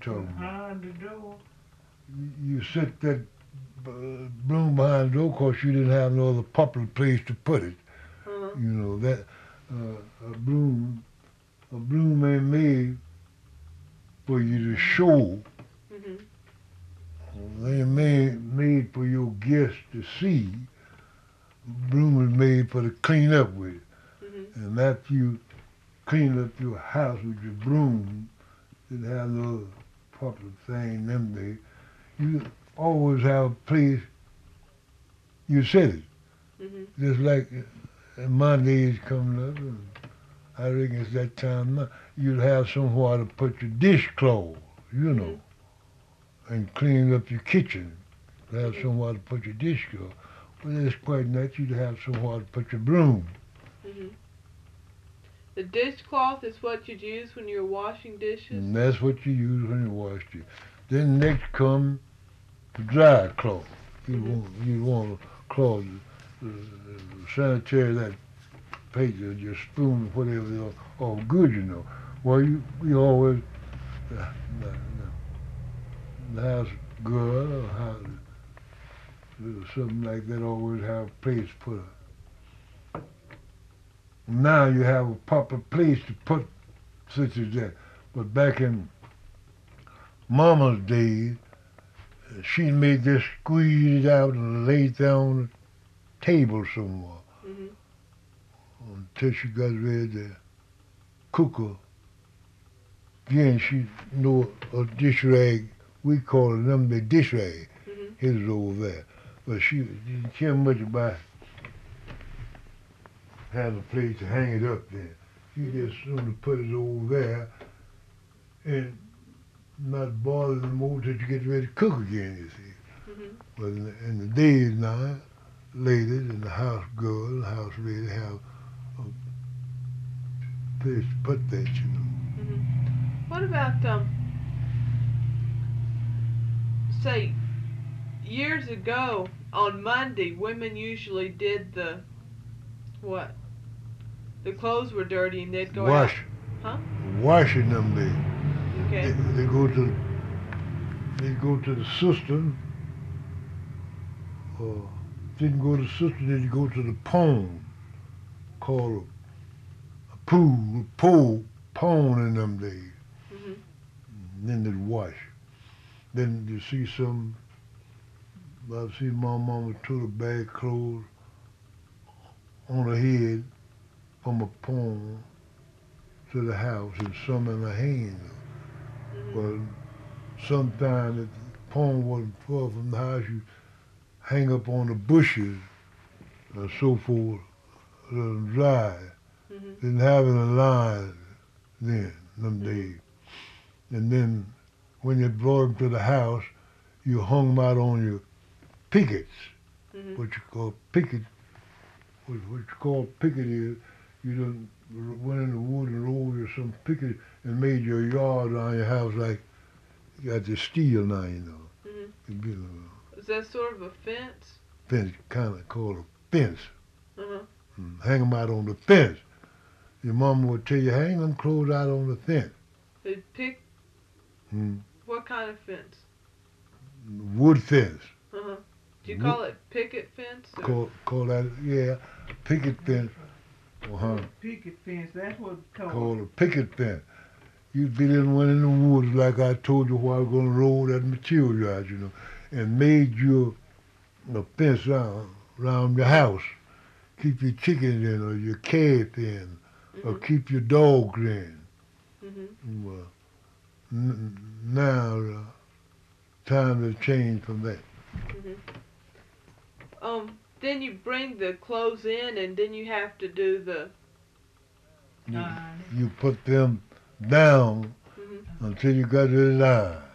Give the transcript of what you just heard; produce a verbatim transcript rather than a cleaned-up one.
talking about. Behind the door. You, you set that uh, broom behind the door because you didn't have no other popular place to put it. Uh-huh. You know, that uh, a broom, a broom ain't made for you to show. Mhm. They ain't made, made for your guests to see. Broom is made for to clean up with. Mhm. And after you clean up your house with your broom, didn't have no other popular thing in them days, you always have a place you set it. Mhm. Just like uh, my days coming up, and I reckon it's that time now, you'd have somewhere to put your dishcloths, you know, and clean up your kitchen. You'd have Mhm. somewhere to put your dishcloths. Well, it's quite natural you'd have somewhere to put your broom. Mhm. The dishcloth is what you'd use when you were washing dishes. And that's what you use when you wash it. Then next come the dry cloth. You Mhm. want you want a cloth, uh, sanitary that paper, your spoon, whatever, all good, you know. Well, you you always uh, the, the, the house girl or house uh, something like that always have a place to put her. Now you have a proper place to put such as that. But back in Mama's days, she made this squeeze it out and lay it down on the table somewhere Mhm. until she got ready to cook her. Then she know a dish rag, we call them the dish rag, Mhm. his over there. But she didn't care much about having a place to hang it up there. She Mhm. just soon to put it over there and not bother them more till you get ready to cook again, you see. Mhm. But in the, in the days now, ladies and the house girl, the house lady have a place to put that, you know. Mhm. What about um, say years ago on Monday, women usually did the what? The clothes were dirty and they'd go out. Wash, Huh? washing them days. They, Okay. they go to they go to the cistern, or didn't go to the cistern, they go to the pond called a, a pool, a pool, pond in them days. Mhm. And then they'd wash. Then you see some, I've seen my mama took a bag of clothes on her head from a pond to the house and some in her hand. Mhm. Well, sometimes if the pond wasn't far from the house, you hang up on the bushes and so forth, let them dry. Mhm. Didn't have any line then, them Mhm. days. And then when you brought them to the house, you hung them out on your pickets, Mhm. what you call picket, what, what you call picket is, you done went in the woods and rolled you some picket and made your yard around your house like you got the steel now, you know. Mhm. It'd be a Is that sort of a fence? fence, kind of called a fence. Uh huh. Mm, hang them out on the fence. Your mama would tell you, hang them clothes out on the fence. They pick Mm, what kind of fence? wood fence. Uh huh. Do you Wood, call it picket fence or? call, call that, yeah, picket fence. Uh-huh. Oh, picket fence, that's what it's called. Called a picket fence. You'd be in one in the woods like I told you while I was going to roll that material out, you know, and made you a fence around, around your house. Keep your chickens in or your cats in or Mhm. keep your dogs in. Mhm. Well, n- now uh, times have changed from that. Mhm. Um. Then you bring the clothes in, and then you have to do the. You, Iron you put them down Mhm. until you got it in line.